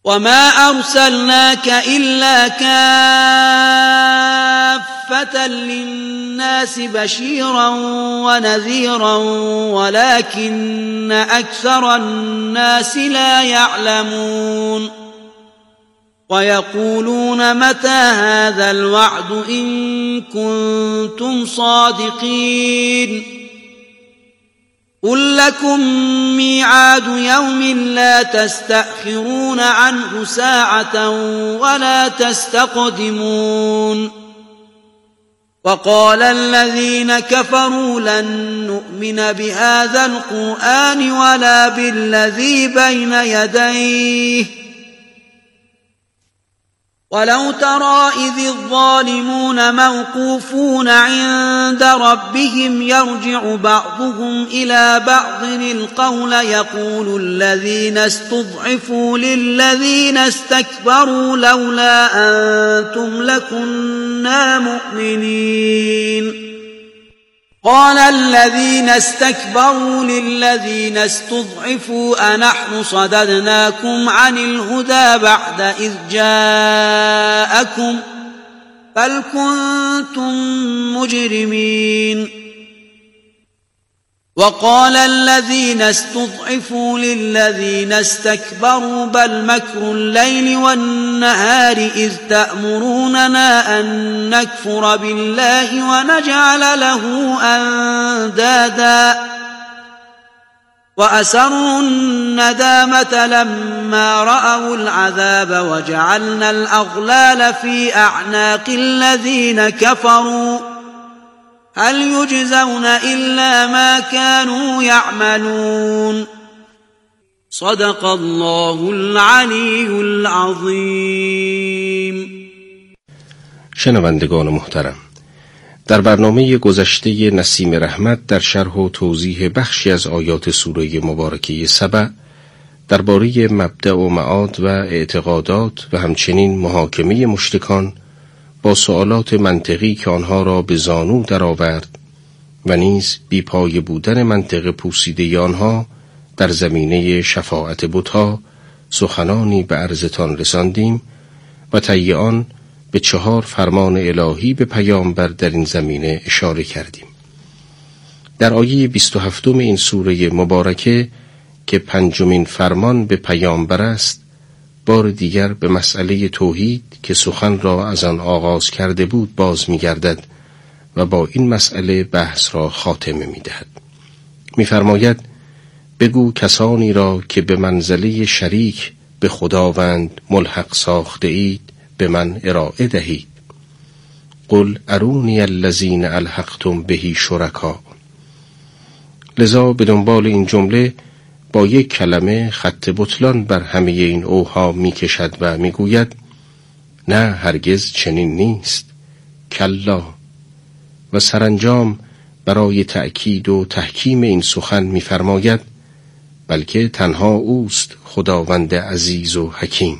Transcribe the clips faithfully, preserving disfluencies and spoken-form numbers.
وما أرسلناك إلا كافة للناس بشيرا ونذيرا ولكن أكثر الناس لا يعلمون ويقولون متى هذا الوعد إن كنتم صادقين قل لكم ميعاد يوم لا تستأخرون عنه ساعة ولا تستقدمون وقال الذين كفروا لن نؤمن بهذا القرآن ولا بالذي بين يديه ولو ترى إذ الظالمون موقوفون عند ربهم يرجع بعضهم إلى بعض القول يقول الذين استضعفوا للذين استكبروا لولا أنتم لكنا مؤمنين قال الذين استكبروا للذين استضعفوا أنحن صددناكم عن الهدى بعد إذ جاءكم بل كنتم مجرمين وقال الذين استضعفوا للذين استكبروا بل مكر الليل والنهار إذ تأمروننا أن نكفر بالله ونجعل له أندادا وأسروا الندامة لما رأوا العذاب وجعلنا الأغلال في أعناق الذين كفروا هل يجزون إلا ما كانوا يعملون صدق الله العلی العظیم. شنوندگان محترم، در برنامه گذشته نسیم رحمت در شرح و توضیح بخشی از آیات سوره مبارکه سبع درباره مبدأ و معاد و اعتقادات و همچنین محاکمه مشرکان با سوالات منطقی که آنها را به زانو درآورد و نیز بی‌پایه بودن منطق پوسیده آنها در زمینه شفاعت بت‌ها سخنانی به عرضتان رساندیم و طی آن به چهار فرمان الهی به پیامبر در این زمینه اشاره کردیم. در آیه بیست و هفتم این سوره مبارکه که پنجمین فرمان به پیامبر است، بار دیگر به مسئله توحید که سخن را از آن آغاز کرده بود باز می‌گردد و با این مسئله بحث را خاتمه می‌دهد. می‌فرماید بگو کسانی را که به منزله شریک به خداوند ملحق ساخته اید به من ارائه دهید. قل ارونی الذین الحقتم بهی شرکا. لذا به دنبال این جمله با یک کلمه خط بطلان بر همه این اوهام می کشد و می گوید نه هرگز چنین نیست، کلا. و سرانجام برای تأکید و تحکیم این سخن می فرماید بلکه تنها اوست خداوند عزیز و حکیم.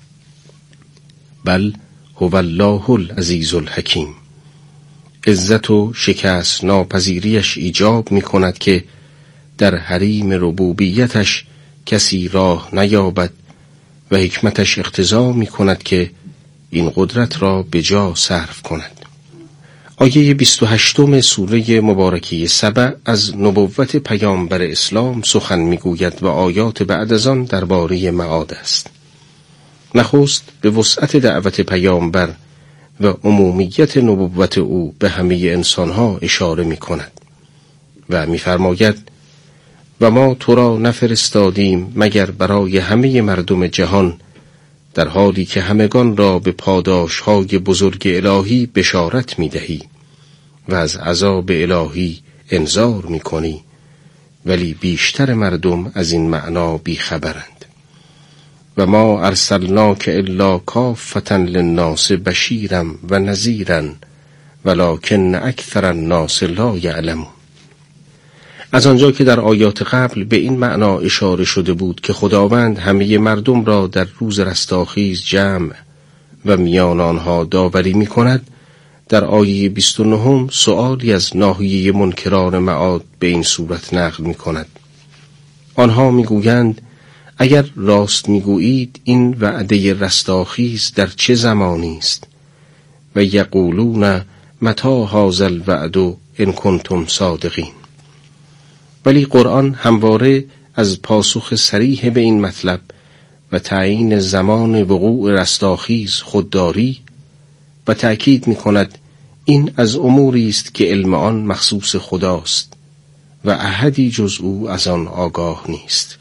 بل هو الله العزیز الحکیم. عزت و شکست ناپذیریش ایجاب می کند که در حریم ربوبیتش کسی راه نیابد و حکمتش اقتضا می کند که این قدرت را به جا صرف کند. آیه بیست و هشتم سوره مبارکه سبع از نبوت پیامبر اسلام سخن می‌گوید و آیات بعد از آن درباره معاد است. نخست به وسعت دعوت پیامبر و عمومیت نبوت او به همه انسانها اشاره می‌کند و می‌فرماید و ما تو را نفرستادیم مگر برای همه مردم جهان، در حالی که همگان را به پاداش‌های بزرگ الهی بشارت می‌دهی و از عذاب الهی انذار می‌کنی، ولی بیشتر مردم از این معنا بیخبرند. و ما ارسلناک الا کافة للناس بشیرا و نذیرا ولکن اکثر الناس لا یعلمون. از آنجا که در آیات قبل به این معنا اشاره شده بود که خداوند همه مردم را در روز رستاخیز جمع و میان آنها داوری می کند، در آیه بیست و نه سؤالی از ناحیه منکران معاد به این صورت نقل می کند. آنها می گویند اگر راست میگویید این وعده رستاخیز در چه زمانی است؟ و یقولون متی هذا الوعد ان کنتم صادقین. ولی قرآن همواره از پاسخ صریح به این مطلب و تعیین زمان وقوع رستاخیز خودداری و تأکید می‌کند این از اموری است که علم آن مخصوص خداست و احدی جز او از آن آگاه نیست.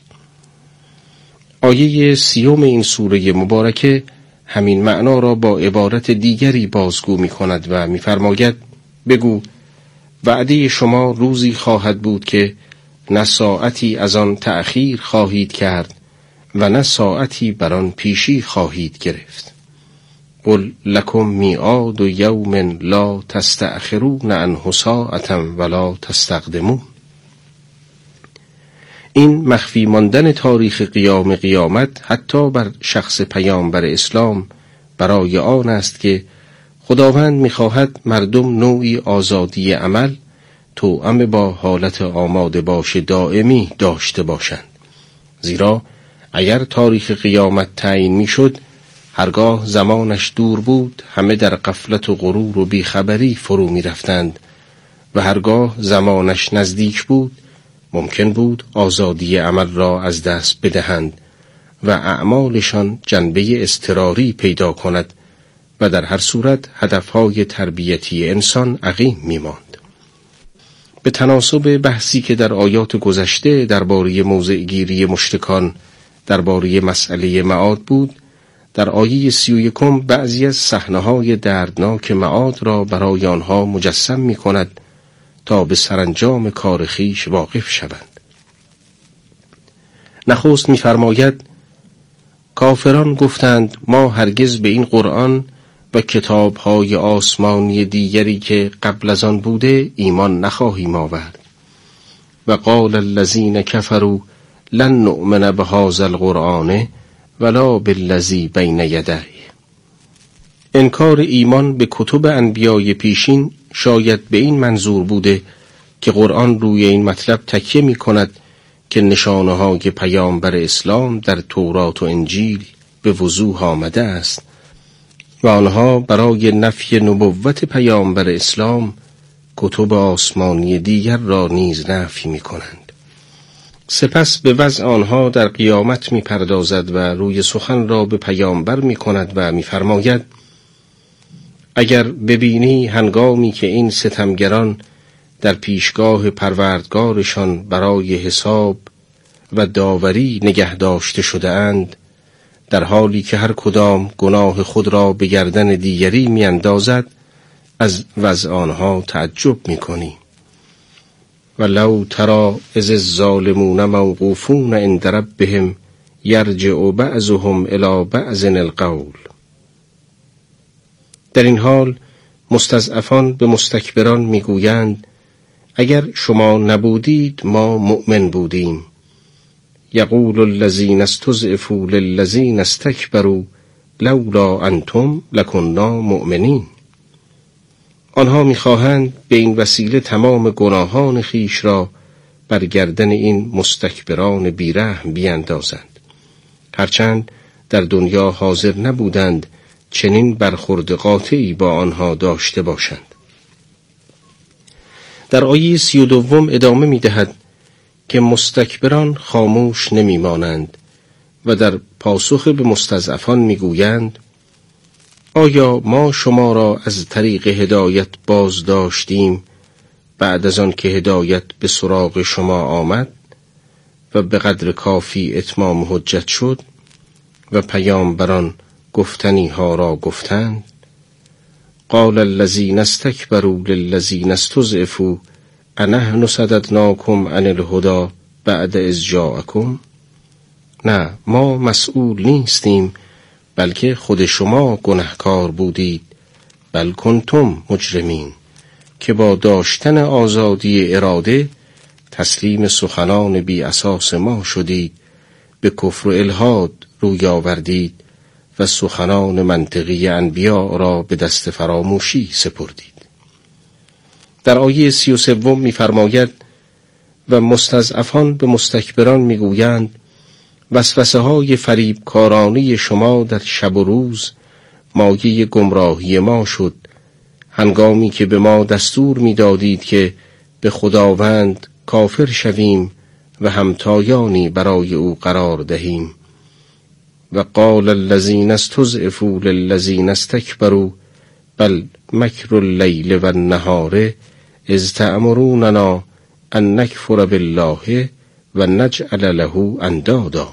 آیه سیوم این سوره مبارکه همین معنا را با عبارت دیگری بازگو می‌کند و می‌فرماید بگو وعده شما روزی خواهد بود که نه ساعتی از آن تأخیر خواهید کرد و نه ساعتی بر آن پیشی خواهید گرفت. قل لکم میعاد یوم لا تستأخرون عنه ساعة ولا تستقدمون. این مخفی ماندن تاریخ قیام قیامت حتی بر شخص پیامبر اسلام برای آن است که خداوند می‌خواهد مردم نوعی آزادی عمل توأم با حالت آماده باش دائمی داشته باشند. زیرا اگر تاریخ قیامت تعیین می‌شد، هرگاه زمانش دور بود همه در غفلت و غرور و بیخبری فرو می‌رفتند و هرگاه زمانش نزدیک بود ممکن بود آزادی عمل را از دست بدهند و اعمالشان جنبه اضطراری پیدا کند و در هر صورت هدفهای تربیتی انسان عقیم می‌ماند. به تناسب بحثی که در آیات گذشته درباره موضع گیری مشرکان درباره مسئله معاد بود، در آیه سی و یکم بعضی از صحنه‌های دردناک معاد را برای آنها مجسم می‌کند تا به سرانجام کار خویش واقف شوند. نخست می‌فرماید کافران گفتند ما هرگز به این قرآن و کتاب‌های آسمانی دیگری که قبل از آن بوده ایمان نخواهیم آورد. و قال الذین کفروا لن نؤمن بهذا القرآن ولا بالذی بین یدیه. انکار ایمان به کتب انبیای پیشین شاید به این منظور بوده که قرآن روی این مطلب تکیه می کند که نشانه‌های پیامبر اسلام در تورات و انجیل به وضوح آمده است و آنها برای نفی نبوت پیامبر اسلام کتب آسمانی دیگر را نیز نفی می کنند. سپس به وضع آنها در قیامت می پردازد و روی سخن را به پیامبر می کند و می فرماید اگر ببینی هنگامی که این ستمگران در پیشگاه پروردگارشان برای حساب و داوری نگه داشته شده اند، در حالی که هر کدام گناه خود را به گردن دیگری می اندازد، از وضع آنها تعجب می کنی. ولو تری اذ الظالمون موقوفون عند ربهم یرجع بعضهم الی بعض القول. در این حال مستضعفان به مستکبران میگویند اگر شما نبودید ما مؤمن بودیم. یقول الذین استضعفوا للذین استکبروا لولا انتم لکنا مؤمنین. آنها میخواهند به این وسیله تمام گناهان خیش را بر گردن این مستکبران بیرحم بیاندازند، هرچند در دنیا حاضر نبودند چنین برخورد قاطعی با آنها داشته باشند. در آیه سی و دوم ادامه می دهد که مستکبران خاموش نمی مانند و در پاسخ به مستضعفان می گویند آیا ما شما را از طریق هدایت باز داشتیم بعد از آن که هدایت به سراغ شما آمد و به قدر کافی اتمام حجت شد و پیامبران گفتنی ها را گفتند؟ قال الذین استکبروا للذین استضعفوا انحن صددناکم عن الهدی بعد اذ جاءکم. نه، ما مسئول نیستیم بلکه خود شما گنهکار بودید، بل کنتم مجرمین، که با داشتن آزادی اراده تسلیم سخنان بی اساس ما شدید، به کفر و الحاد روی آوردید و سخنان منطقی انبیا را به دست فراموشی سپردید. در آیه سی و سوم می فرماید و مستضعفان به مستکبران می گویند وسوسه های فریبکارانه شما در شب و روز مایه گمراهی ما شد، هنگامی که به ما دستور می دادید که به خداوند کافر شویم و همتایانی برای او قرار دهیم. و قال الذین استضعفوا للذین استکبروا بل مکر اللیل و النهار اذ تأمروننا ان نکفر بالله و نجعل له اندادا.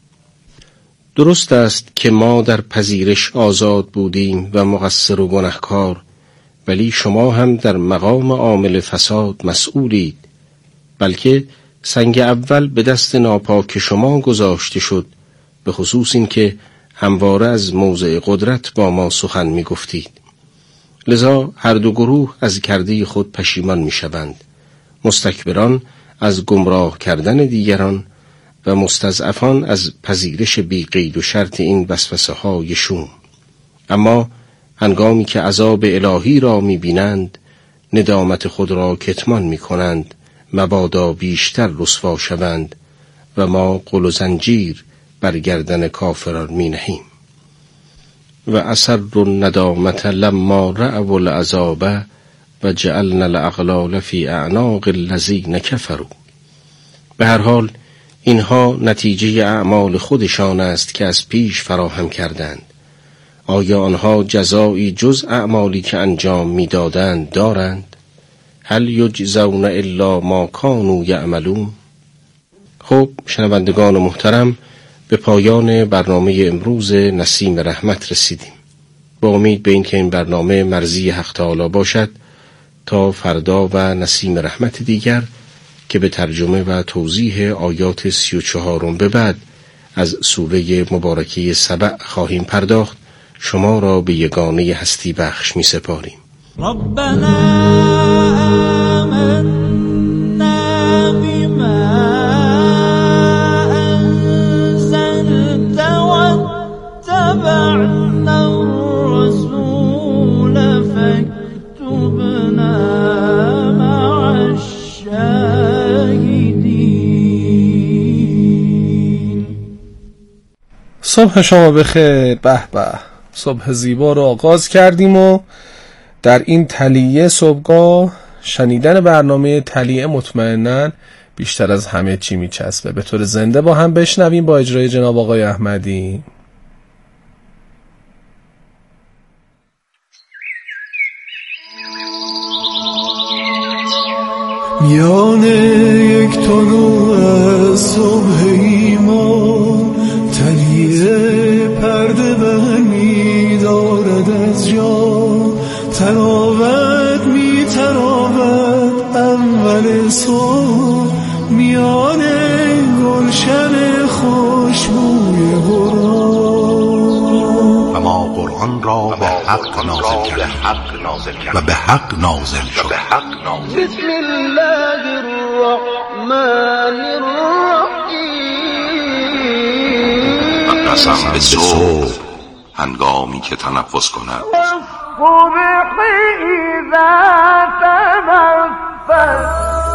درست است که ما در پذیرش آزاد بودیم و مقصر و گنهکار، ولی شما هم در مقام عامل فساد مسئولید، بلکه سنگ اول به دست ناپاک شما گذاشته شد، به خصوص این که همواره از موضع قدرت با ما سخن می گفتید. لذا هر دو گروه از کرده خود پشیمان می شوند، مستکبران از گمراه کردن دیگران و مستضعفان از پذیرش بی قید و شرط این وسوسه های شوم. اما هنگامی که عذاب الهی را می بینند، ندامت خود را کتمان می کنند، مبادا بیشتر رسوا شوند و ما قل و زنجیر بر گردن کافران می نهیم. و اصر الندامت لما رأوا العذاب و جعلنا الاغلال فی اعناق الذین کفروا. به هر حال اینها نتیجه اعمال خودشان است که از پیش فراهم کردند. آیا آنها جزایی جز اعمالی که انجام می‌دادند دارند؟ هل یجزون الا ما کانوا یعملون؟ خب شنوندگان محترم، به پایان برنامه امروز نسیم رحمت رسیدیم. با امید به این که این برنامه مرضی حق تعالی باشد، تا فردا و نسیم رحمت دیگر که به ترجمه و توضیح آیات سی و چهارم به بعد از سوره مبارکه سبع خواهیم پرداخت، شما را به یگانه هستی بخش می سپاریم. ربنا آمنا بما انزلت واتبعنا الرسول فاكتبنا مع الشاهدين. صبح شما بخیر. به به، صبح زیبا رو آغاز کردیم و در این تلیه صبحگاه شنیدن برنامه تلیه مطمئناً بیشتر از همه چی میچسبه. به طور زنده با هم بشنویم با اجرای جناب آقای احمدی. میان یک طلوع از صبح ایمان تلیه پرده برمی دارد از جا، تراوت می تراود اول صبح میان گلشن خوشبوی قرآن. و ما قرآن را به حق نازل کرد و به حق نازل شد. بسم الله الرحمن الرحیم. قسم به صبح هنگامی که تنفس کند، والصبح اذا تنفس.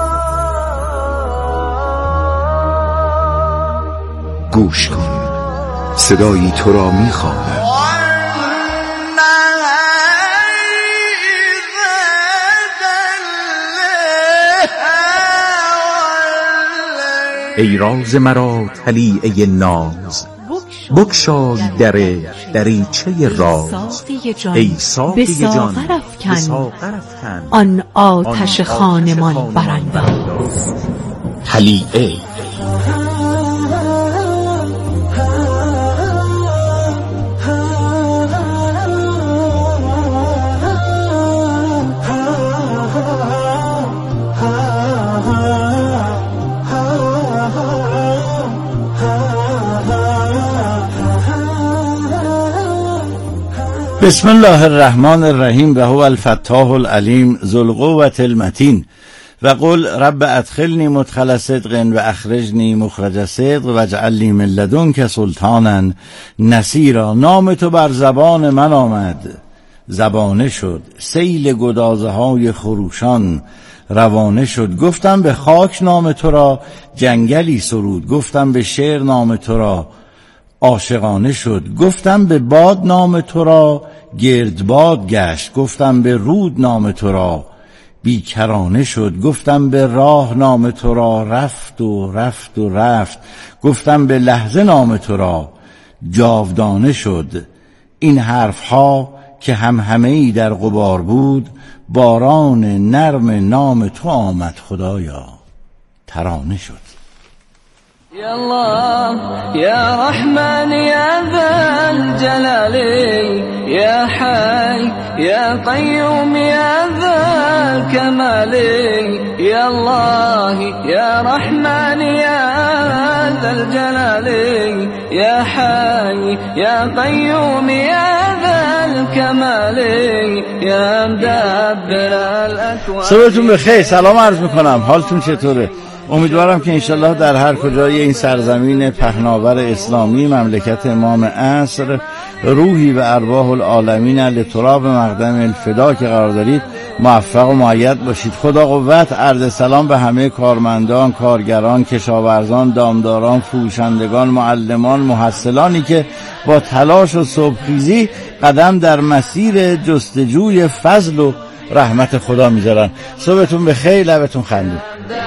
گوش کن، صدایی تو را می‌خواند. ای راز مرا طلیعه ناز، بگشای در دریچه راز. ای ساقی جان به ساغر افکن، آن آتش خانمان برانداز. طلیعه. بسم الله الرحمن الرحیم و هو الفتاح العلیم ذو القوة المتین. و قل رب ادخلنی مدخل صدق و اخرجنی مخرج صدق و اجعل لی من لدنک سلطانا نصیرا. نام تو بر زبان من آمد، زبانه شد سیل گدازه های خروشان. روانه شد. گفتم به خاک نام تو را جنگلی سرود، گفتم به شعر نام تو را عاشقانه شد. گفتم به باد نام تو را گردباد گشت، گفتم به رود نام تو را بیکرانه شد. گفتم به راه نام تو را رفت و رفت و رفت، گفتم به لحظه نام تو را جاودانه شد. این حرف ها که هم همه ای در غبار بود، باران نرم نام تو آمد خدایا ترانه شد. يا الله يا رحمن يا ذا الجلال يا حي يا قيوم يا ذا الكمال يا الله يا رحمن يا ذا الجلال يا حي يا قيوم يا ذا الكمال يا مدبر الاكوان. صبحتون بخیر، سلام عرض میکنم، حالتون چطوره؟ امیدوارم که انشالله در هر کجای این سرزمین پهناور اسلامی مملکت امام عصر روحی و ارواح العالمین لتراب مقدم الفدا که قرار دارید موفق و مؤید باشید. خدا قوت. عرض سلام به همه کارمندان، کارگران، کشاورزان، دامداران، فروشندگان، معلمان، محصلانی که با تلاش و صبحخیزی قدم در مسیر جستجوی فضل و رحمت خدا میذارن. صبحتون بخیر، لبتون خندون.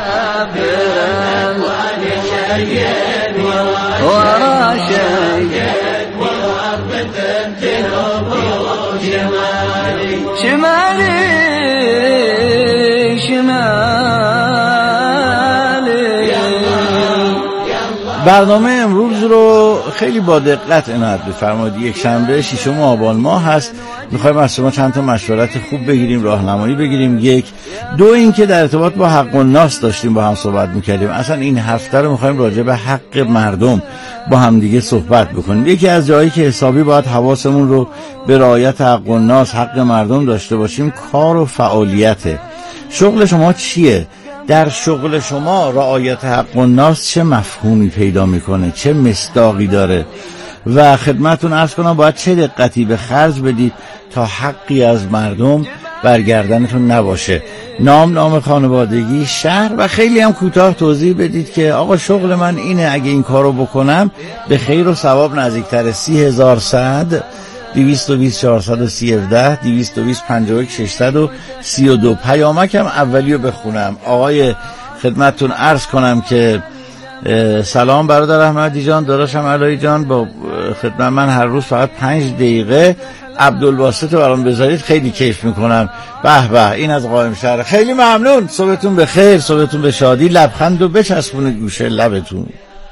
برنامه امروز رو خیلی با دقت عنایت بفرمایید. یک شنبه ششم آبان ماه هست. میخوایم از شما چند تا مشورت خوب بگیریم، راهنمایی بگیریم. یک دو این که در ارتباط با حق الناس داشتیم با هم صحبت میکردیم، اصلا این هفته رو میخوایم راجع به حق مردم با هم دیگه صحبت بکنیم. یکی از جایی که حسابی باید حواسمون رو به رعایت حق الناس، حق مردم داشته باشیم، کار و فعالیته. شغل شما چیه؟ در شغل شما رعایت حق الناس چه مفهومی پیدا میکنه، چه مصداقی داره؟ و خدمتون عرض کنم باید چه دقتی به خرج بدید تا حقی از مردم برگردنتون نباشه. نام، نام خانوادگی، شهر و خیلی هم کوتاه توضیح بدید که آقا شغل من اینه، اگه این کارو بکنم به خیر و ثواب نزدیکتره. سی هزار صد دویست و بیست چهارصد و سی هفده دویست و بیست پنجاه و یک ششصد و سی و دو. پیامکم اولیو بخونم. آقای خدمتتون عرض کنم که سلام برادر احمدی جان، داداشم علایی جان، با خدمت من هر روز فقط پنج دقیقه عبدالباسط رو برام بذارید، خیلی کیف میکنم. به به، این از قائم شهر. خیلی ممنون. صبحتون بخیر، صبحتون به شادی. لبخند و بچسبونید گوشه لبتون.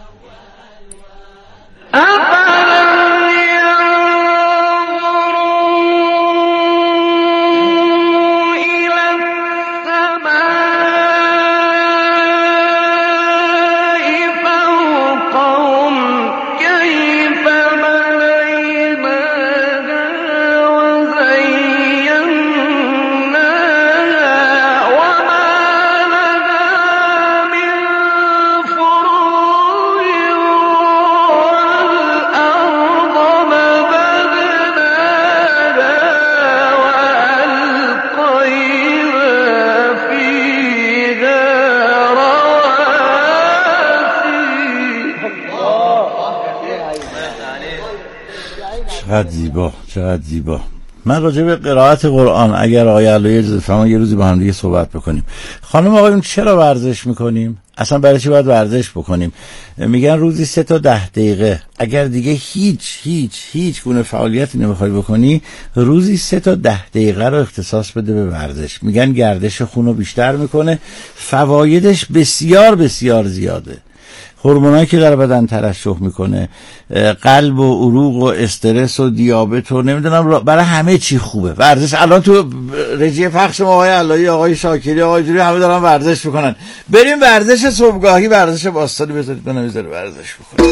چقدر زیبا، چقدر زیبا. من راجع به قرائت قرآن اگر آقای علایی اجازه فرما یه روزی با هم دیگه صحبت بکنیم. خانم آقایون چرا ورزش میکنیم؟ اصلا برای چی باید ورزش بکنیم؟ میگن روزی سه تا ده دقیقه. اگر دیگه هیچ هیچ هیچ گونه فعالیتی نمیخوای بکنی، روزی سه تا ده دقیقه رو اختصاص بده به ورزش. میگن گردش خون رو بیشتر میکنه، فوایدش بسیار بسیار زیاده. هورمونایی که در بدن ترشح میکنه، قلب و عروق و استرس و دیابت و نمیدونم، برای همه چی خوبه ورزش. الان تو رژی پخش ما آقای علایی، آقای شاکری، آقای جوری همه دارن ورزش میکنن. بریم ورزش صبحگاهی، ورزش باستانی بذارید بنا بذارید ورزش بکنیم.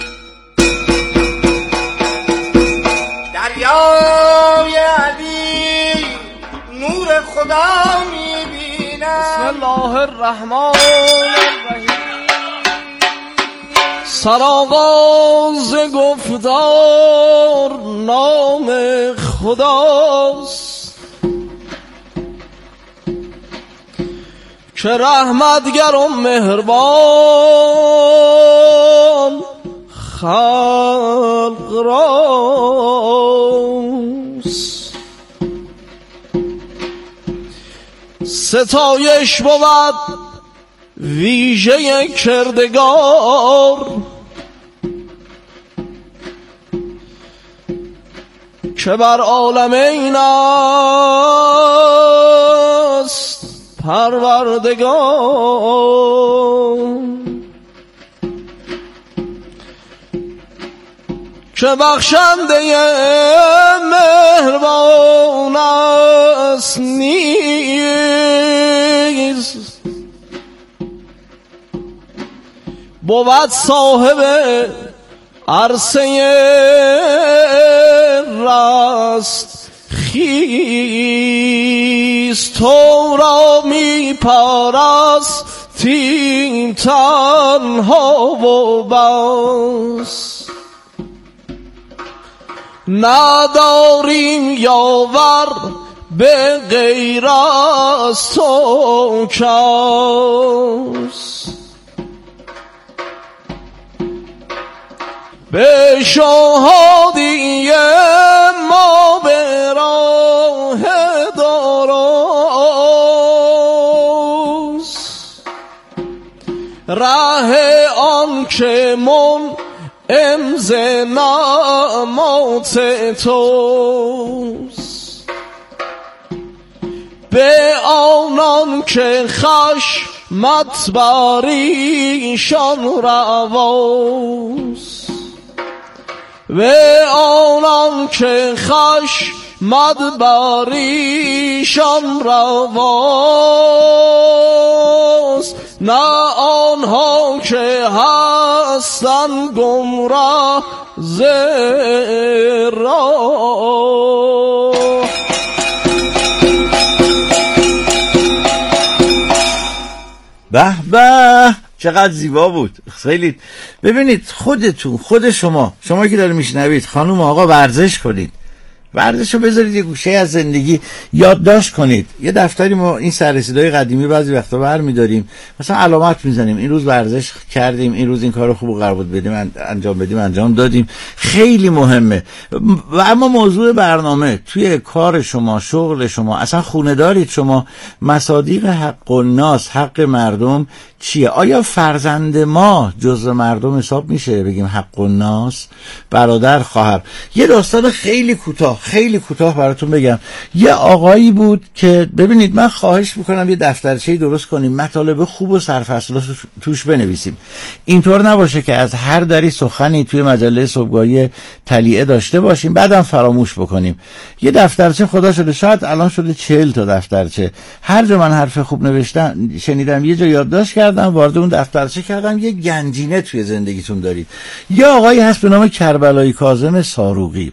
دریای علی نور خدا میبینم. بسم الله الرحمن الرحیم. سرآغاز گفتار نام خداست، که رحمتگر و مهربان خلق راست. ستایش بود ویژه کردگار که بر عالمین است پروردگار، که بخشنده مهربان است نیز بود صاحب عرصه راست خیز تو را می پرستیم تنها و بس، نداریم یاور به غیر از تو کس. به شهادی ما به راه درست، ره آن که من امز نمات توست. به آنان که خشمت بریشان رواست، به آنان که خشمت بریشان رواست، نه آنها که هستن گمراه ز راه. به به چقدر زیبا بود. خیلی ببینید خودتون خود شما شما که داره میشنوید خانم آقا ورزش کنید، ورزش رو بذارید یه گوشه از زندگی یادداشت کنید. یه دفتری ما این سررسیدهای قدیمی بعضی وقتا برمی‌داریم، مثلا علامت میزنیم این روز ورزش کردیم، این روز این کارو خوب قرار بود بدیم انجام بدیم انجام دادیم. خیلی مهمه. و اما موضوع برنامه توی کار شما، شغل شما، اصلا خونه دارید شما، مصادیق حق الناس، حق مردم چیه؟ آیا فرزند ما جزء مردم حساب میشه بگیم حق الناس؟ برادر، خواهر. یه داستان خیلی کوتاه خیلی کوتاه براتون بگم. یه آقایی بود که ببینید من خواهش میکنم یه دفترچه‌ای درست کنیم، مطالب خوب و سرفصل توش بنویسیم. اینطور نباشه که از هر دری سخنی توی مجله صبحگاهی تلیعه داشته باشیم بعدم فراموش بکنیم. یه دفترچه خدا شده شاید الان شده چهل تا دفترچه. هر جا من حرف خوب نوشتم شنیدم یه جا یادداشت کردم وارد اون دفترچه کردم. یه گنجینه توی زندگیتون دارید. یه آقایی هست به نام کربلایی کاظم ساروقی،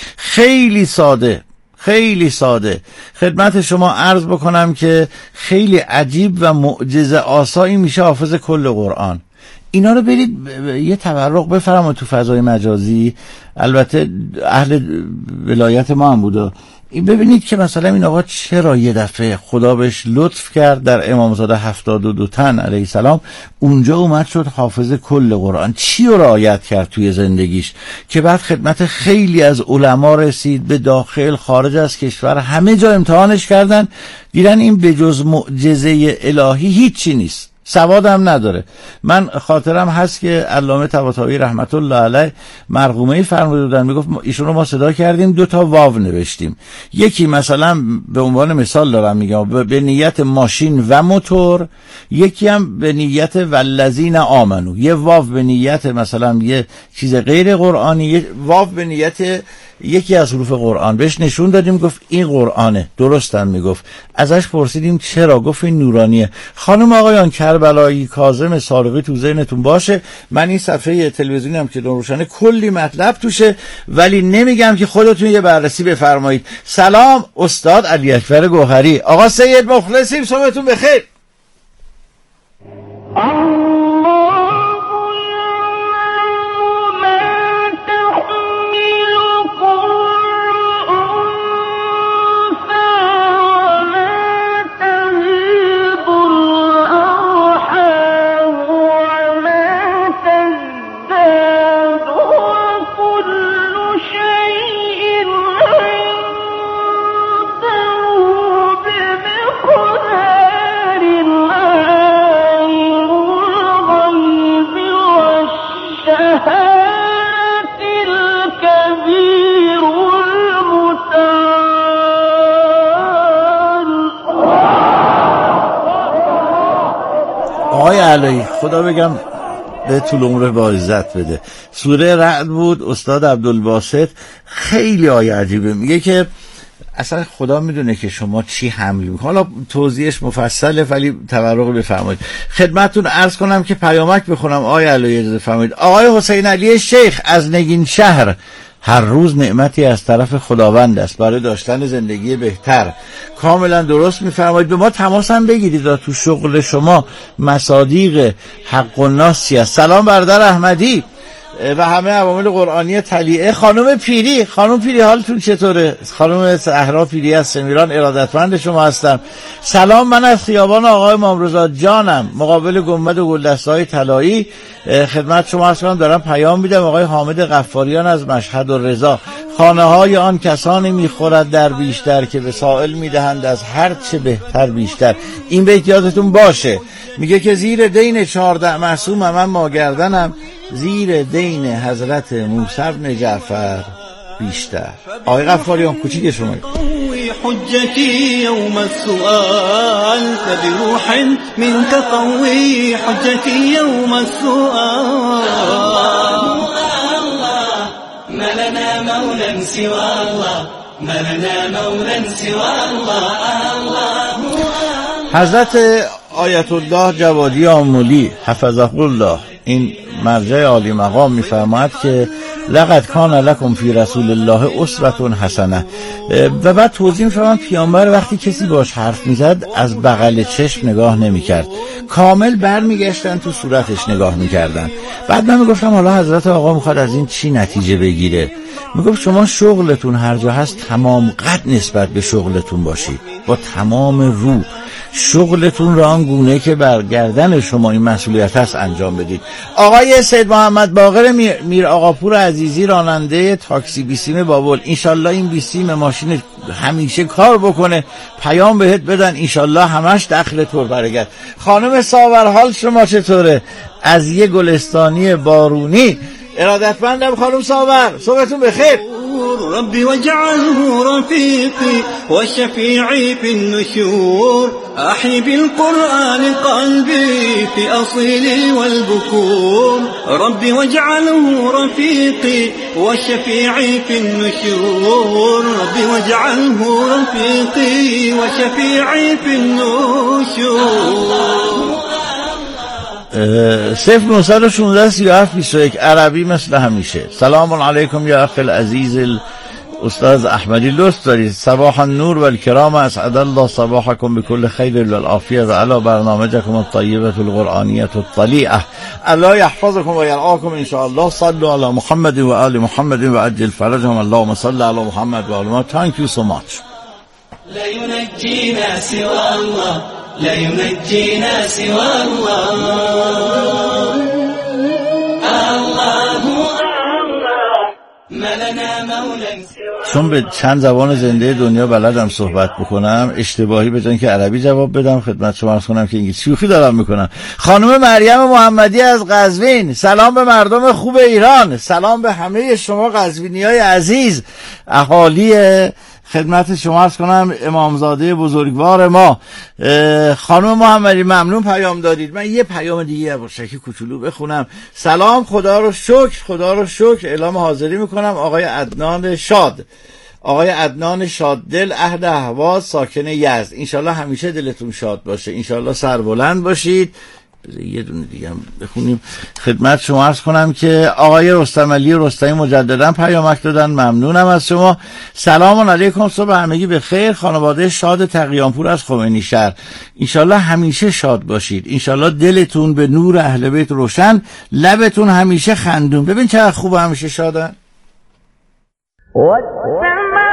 خیلی ساده خیلی ساده خدمت شما عرض بکنم که خیلی عجیب و معجزه آسایی میشه حافظ کل قرآن. اینا رو برید یه تورق بفرمایید تو فضای مجازی، البته اهل ولایت ما هم بوده، ببینید که مثلا این آقا چرا یه دفعه خدا بهش لطف کرد در امامزاده هفتاد و دو تن علیه السلام اونجا اومد شد حافظ کل قرآن. چی رو رعایت کرد توی زندگیش که بعد خدمت خیلی از علما رسید، به داخل خارج از کشور همه جا امتحانش کردن، دیدن این به جز معجزه الهی هیچی نیست، سوادم نداره. من خاطرم هست که علامه طباطبایی رحمت الله علیه مرقومه‌ای فرموده بودن، میگفت ایشون رو ما صدا کردیم دو تا واو نوشتیم، یکی مثلا به عنوان مثال دارم میگم به نیت ماشین و موتور، یکی هم به نیت والذین آمنو، یه واو به نیت مثلا یه چیز غیر قرآنی، یه واو به نیت یکی از حروف قرآن. بهش نشون دادیم گفت این قرآنه، درستن میگفت. ازش پرسیدیم چرا؟ گفت این نورانیه. خانم آقایان کربلایی کاظم ساروقی تو ذهنتون باشه. من این صفحه تلویزیونی هم که روشنه کلی مطلب توشه ولی نمیگم که خودتون یه بررسی بفرمایید. سلام استاد علی اکبر گوهری. آقا سید مخلصیم، صبحتون بخیر. علایی خدا بگم به طول عمر با عزت بده. سوره رعد بود. استاد عبدالباسط خیلی آیه عجیبه، میگه که اصلا خدا میدونه که شما چی حمل میکنید. حالا توضیحش مفصله ولی تبرک بفرمایید. خدمتتون عرض کنم که پیامک بخونم. آقای علایی اجازه فرمایید. آقای حسین علی شیخ از نگین شهر: هر روز نعمتی از طرف خداوند است برای داشتن زندگی بهتر. کاملا درست میفرمایید. به ما تماس هم بگیرید تو شغل شما مصادیق حق الناس چی است. سلام برادر احمدی و همه عوامل قرآنی طلیعه. خانم پیری، خانم پیری حالتون چطوره؟ خانم زهرا پیری از سمیران ارادتمند شما هستم. سلام، من از خیابان آقای مامروزا جانم مقابل گنبد و گلدسته‌های طلایی خدمت شما هستم. دارم پیام میدم. آقای حامد غفاریان از مشهد و رضا: خانه های آن کسانی میخورد در بیشتر که به سائل میدهند از هر چه بهتر بیشتر. این بیت یادتون باشه. میگه که زیر دین چهارده معصوم من ماگردنم، زیر دین حضرت موسی بن جعفر بیشتر. آقای غفاریان کوچیک شما: حجتي يوم السؤال فبروح منك قوي حجتي يوم السؤال. ما لنا مولا سوى الله، ما لنا مولا سوى الله. حضرت آیت الله جوادی آمولی حفظه الله این مرجع عالی مقام میفرماید که لقد کان لکم فی رسول الله اسوة حسنه. و بعد توضیح میفرماید پیامبر وقتی کسی باش حرف میزد از بغل چشم نگاه نمیکرد، کامل برمیگشتن تو صورتش نگاه میکردن. بعد من میگفتم حالا حضرت آقا میخواد از این چی نتیجه بگیره؟ میگفت شما شغلتون هر جا هست تمام قد نسبت به شغلتون باشید، با تمام روح شغلتون را آن گونه که بر گردن شما این مسئولیت هست انجام بدید. آقای سید محمد باقر میر, میر آقاپور عزیزی راننده تاکسی بیسیم بابل: انشالله این بیسیم ماشین همیشه کار بکنه، پیام بهت بدن انشالله همش دخل طور برگرد. خانم ساور حال شما چطوره؟ از یه گلستانی بارونی ارادتمندم خانم ساور، صبحتون بخیر. ربي واجعله رفيقي وشفيعي في النشور، أحي بالقرآن قلبي في أصيلي والبكور. ربي واجعله رفيقي وشفيعي في النشور، ربي واجعله رفيقي وشفيعي في النشور. صفر نهصد و شانزده سی و هفت بیست و یک عربی مثل همیشه. سلام علیکم یا اخی العزیز استاد احمدی، لطف دارید. صباح النور و الکرام، اسعد الله صباحکم بكل خیر و العافیه و علی برنامجکم الطیبه القرآنیه الطلیعه. الله یحفظکم و یرعاکم ان شاء الله. صلوا علی محمد و آل محمد و عجل فرجهم. اللهم صل علی محمد و آل محمد. Thank you so much. لا ينجينا سوى الله، لا ينجينا سوى الله. الله ما لنا مولا سوى. چون به چند زبان زنده دنیا بلدم صحبت بکنم، اشتباهی بجن که عربی جواب بدم خدمت شما عرض کنم که انگلیسی شوخی دارم میکنم. خانم مریم محمدی از قزوین: سلام به مردم خوب ایران، سلام به همه شما قزوینیای عزیز، اهالی خدمت شما عرض کنم امامزاده بزرگوار ما. خانم محمدی ممنون پیام دادید. من یه پیام دیگه با شکی کوچولو بخونم. سلام، خدا رو شکر، خدا رو شکر، اعلام حاضری میکنم. آقای عدنان شاد، آقای عدنان شاد دل، اهل اهواز، ساکن یزد. انشالله همیشه دلتون شاد باشه، انشالله سربلند باشید. یه دونه دیگه هم بخونیم خدمت شما عرض کنم که آقای رستم علی رستمی مجددا پیامک دادن، ممنونم از شما. سلام علیکم، صبح همگی به خیر. خانواده شاد تقیانپور از خمینی شهر، انشالله همیشه شاد باشید، انشالله دلتون به نور اهل بیت روشن، لبتون همیشه خندون. ببین چقدر خوب همیشه شادن.